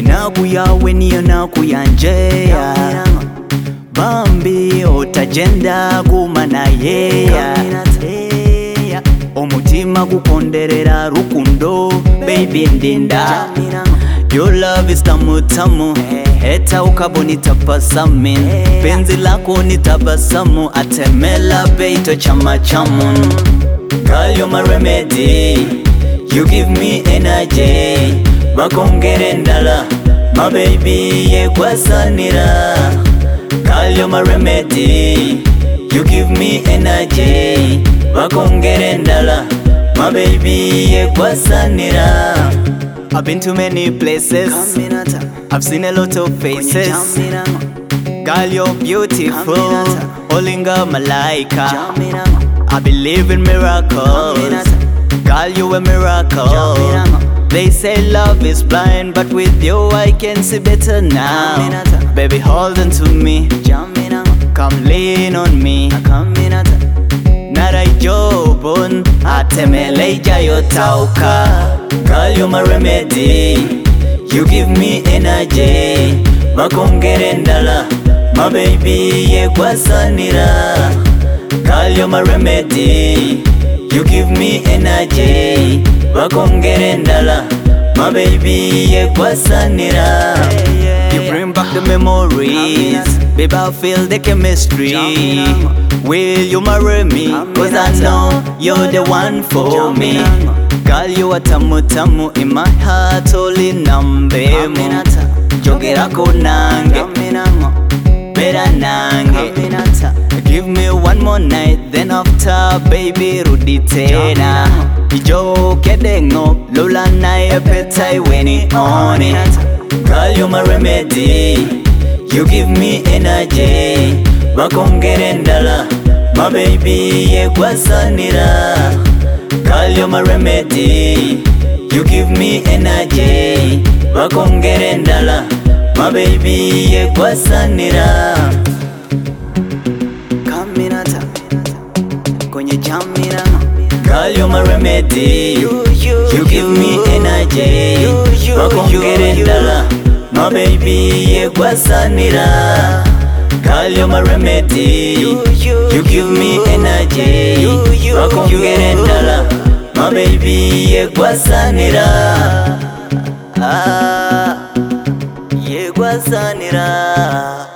inaku yawe niyo naku yanjeya bambi otajenda gumana yeya omutima gukonderera rukundo baby ndinda your love is tamu tamu heta ukaboni tabasamu penzi lako ni tabasamu atemela beito chama chamun girl you're my remedy you give me energy bakongere ndala my baby yekwasanira girl you're my remedy you give me energy bakongere ndala my baby yekwasanira I've been to many places, I've seen a lot of faces. Girl, you're beautiful, Olinga Malaika. I believe in miracles, girl, you a miracle. They say love is blind, but with you I can see better now. Baby, hold on to me, come lean on me. Narajobon, atemeleja yotauka. Girl, you're my remedy, you give me energy bakongere ndala, my baby yekwasanira. Girl, you're my remedy, you give me energy bakongere ndala, my baby yekwasanira. You bring back the memories, baby I feel the chemistry. Will you marry me? Cause I know you're the one for me. Girl, you are tamu tamu in my heart, only nambemu. Jogera ko nange, bera nange. Give me one more night, then after, baby, rudi tena. Ijo kedengo, lola na epetai weni oni. Girl, you're my remedy, you give me energy bakongere ndala, my baby yekwasanira. Girl, you're my remedy, you give me energy bakongere ndala, my baby yekwasanira. Kaminata kwenye jamira. Girl, you're my remedy, you give me energy bakongere ndala, my baby yekwasanira. Girl, you're my remedy, you give me energy bakongere ndala, my baby yekwasanira. Yekwasanira.